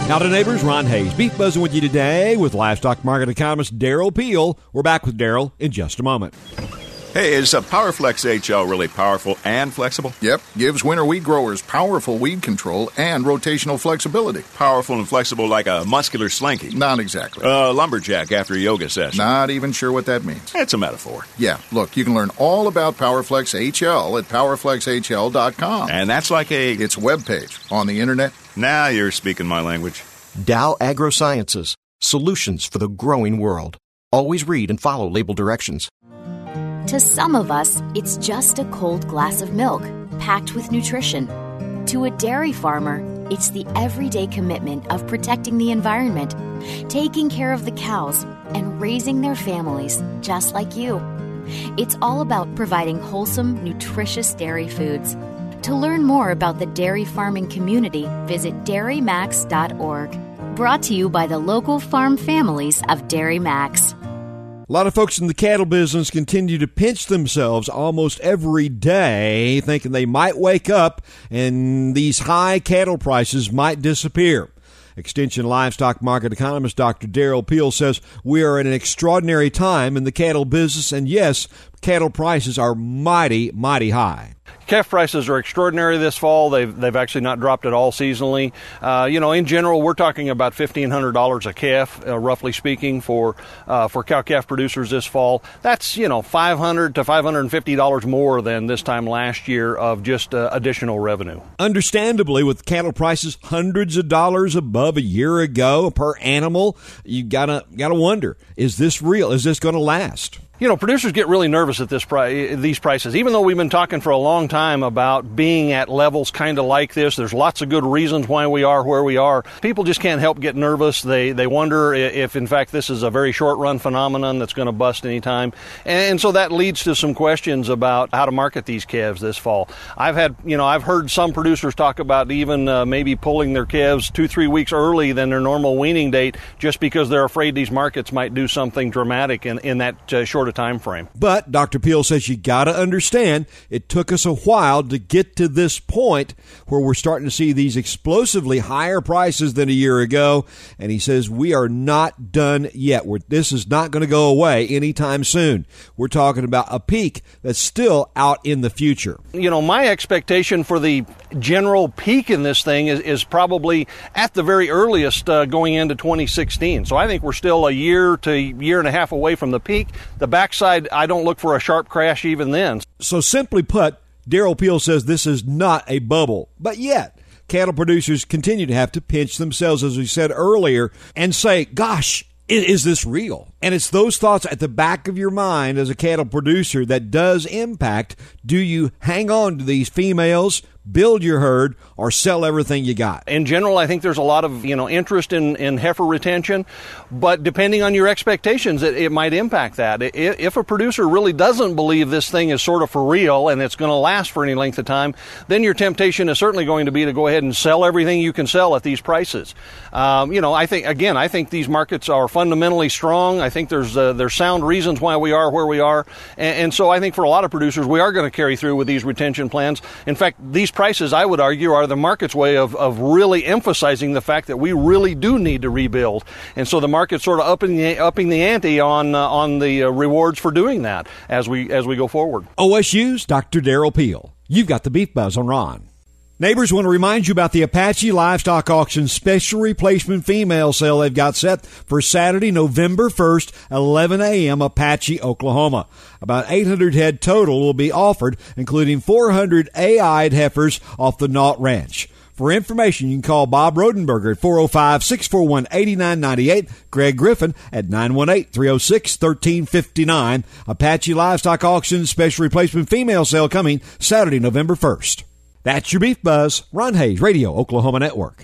Howdy, neighbors. Ron Hayes, Beef Buzzing with you today with livestock market economist Darrell Peel. We're back with Darrell in just a moment. Hey, is a PowerFlex HL really powerful and flexible? Yep, gives winter wheat growers powerful weed control and rotational flexibility. Powerful and flexible like a muscular slinky? Not exactly. Lumberjack after a yoga session? Not even sure what that means. It's a metaphor. Yeah, look, you can learn all about PowerFlex HL at PowerFlexHL.com. And that's like It's a webpage on the internet. Now you're speaking my language. Dow AgroSciences, solutions for the growing world. Always read and follow label directions. To some of us, it's just a cold glass of milk, packed with nutrition. To a dairy farmer, it's the everyday commitment of protecting the environment, taking care of the cows, and raising their families just like you. It's all about providing wholesome, nutritious dairy foods. To learn more about the dairy farming community, visit dairymax.org. Brought to you by the local farm families of Dairy Max. A lot of folks in the cattle business continue to pinch themselves almost every day, thinking they might wake up and these high cattle prices might disappear. Extension livestock market economist Dr. Darrell Peel says we are in an extraordinary time in the cattle business, and yes, cattle prices are mighty, mighty high. Calf prices are extraordinary this fall. They've actually not dropped at all seasonally. In general, we're talking about $1,500 a calf, roughly speaking, for cow-calf producers this fall. That's, $500 to $550 more than this time last year of just additional revenue. Understandably, with cattle prices hundreds of dollars above a year ago per animal, you gotta wonder, is this real? Is this going to last? Producers get really nervous at these prices. Even though we've been talking for a long time about being at levels kind of like this, there's lots of good reasons why we are where we are. People just can't help get nervous. They wonder if, in fact, this is a very short-run phenomenon that's going to bust anytime. And so that leads to some questions about how to market these calves this fall. I've heard some producers talk about even maybe pulling their calves 2-3 weeks early than their normal weaning date just because they're afraid these markets might do something dramatic in that short a time frame. But Dr. Peel says you got to understand it took us a while to get to this point where we're starting to see these explosively higher prices than a year ago. And he says we are not done yet. This is not going to go away anytime soon. We're talking about a peak that's still out in the future. My expectation for the general peak in this thing is probably at the very earliest going into 2016. So I think we're still a year to year and a half away from the peak. The backside, I don't look for a sharp crash even then. So simply put, Darrell Peel says this is not a bubble. But yet, cattle producers continue to have to pinch themselves, as we said earlier, and say, gosh, is this real? And it's those thoughts at the back of your mind as a cattle producer that does impact, do you hang on to these females, build your herd, or sell everything you got? In general, I think there's a lot of interest in heifer retention, but depending on your expectations, it might impact that. If a producer really doesn't believe this thing is sort of for real and it's going to last for any length of time, then your temptation is certainly going to be to go ahead and sell everything you can sell at these prices. I think these markets are fundamentally strong. I think there's sound reasons why we are where we are, and so I think for a lot of producers, we are going to carry through with these retention plans. In fact, these prices, I would argue, are the market's way of really emphasizing the fact that we really do need to rebuild. And so the market's sort of upping the ante on the rewards for doing that as we go forward. OSU's Dr. Darrell Peel. You've got the Beef Buzz on Ron. Neighbors, want to remind you about the Apache Livestock Auction special replacement female sale they've got set for Saturday, November 1st, 11 a.m., Apache, Oklahoma. About 800 head total will be offered, including 400 A-eyed heifers off the Nault Ranch. For information, you can call Bob Rodenberger at 405-641-8998, Greg Griffin at 918-306-1359. Apache Livestock Auction special replacement female sale coming Saturday, November 1st. That's your Beef Buzz. Ron Hayes, Radio Oklahoma Network.